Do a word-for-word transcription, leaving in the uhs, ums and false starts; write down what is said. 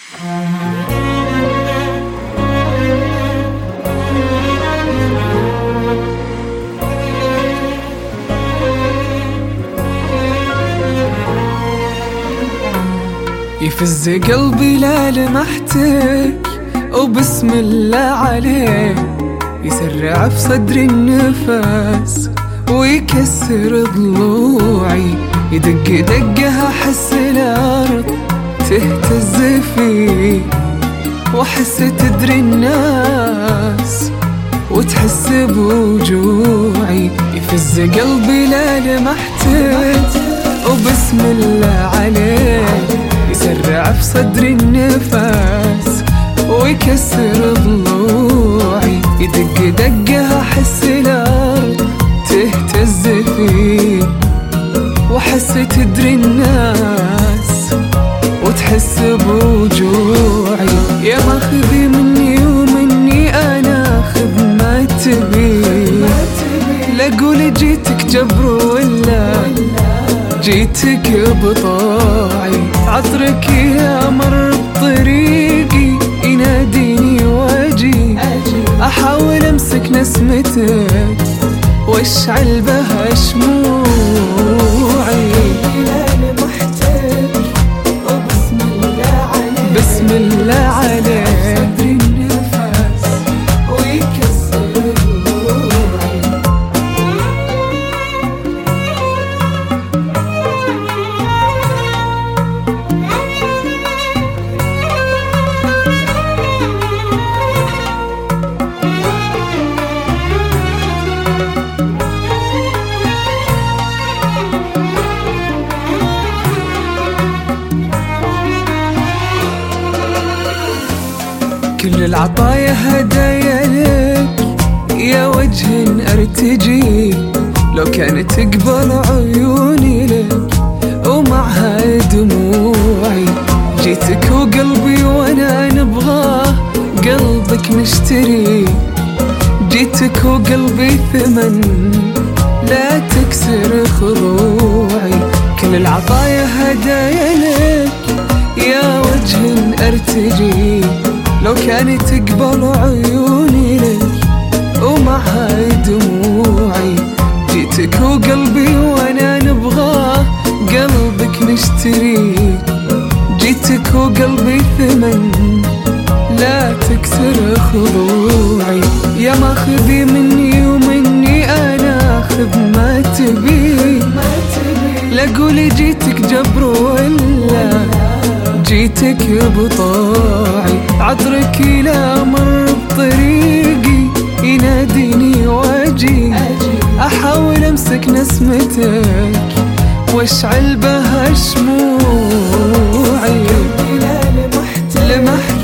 يفز قلبي لا لمحتك وبسم الله عليك، يسرع في صدري النفس ويكسر ضلوعي، يدق دقها احس الارض تهتز فيه، واحس تدري الناس وتحس بوجوعي. يفز قلبي لا لمحتك وبسم الله عليك، يسرع في صدري النفس ويكسر ضلوعي، يدق دقها احس الارض تهتز فيه، واحس تدري الناس وتحس بوجوعي. يا ماخذي مني ومني انا خذ ما تبي، لا قول جيتك جبر ولا جيتك بطاعي، عطرك يا مر بطريقي يناديني واجي، احاول امسك نسمتك واشعل بها شموعي. بسم الله عليك صدري النفس ويكسر ضلوعي. كل العطايا هدايا لك يا وجه ارتجي، لو كانت تقبل عيوني لك ومعها دموعي، جيتك وقلبي وانا نبغاه قلبك نشتري، جيتك وقلبي ثمن لا تكسر خضوعي. كل العطايا هدايا لك يا وجه ارتجي، لو كانت تقبل عيوني لك ومعها دموعي، جيتك وقلبي وانا نبغاه قلبك نشتري، جيتك وقلبي ثمن لا تكسر خضوعي. يا ماخذي مني ومني انا خذ ما تبي، لا قولي جيتك جبر ولا جيتك بطاعي، عطرك لا مر بطريقي يناديني واجي، احاول امسك نسمتك واشعل بها شموعي. لمحت